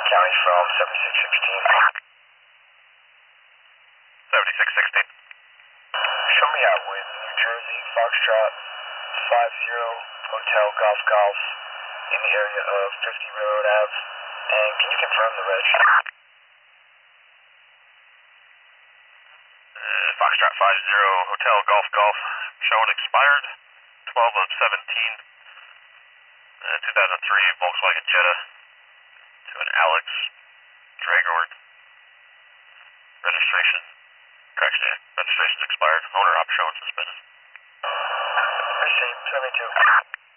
County from 7616. 7616. Show me out with New Jersey Foxtrot 50 Hotel Golf Golf in the area of 50 Railroad Ave. And can you confirm the reg? Foxtrot 50 Hotel Golf Golf. Showing expired 12 of 17. 2003 Volkswagen Jetta to an Alex Dragord. Registration's expired. Owner op showing suspended. Receipt 72.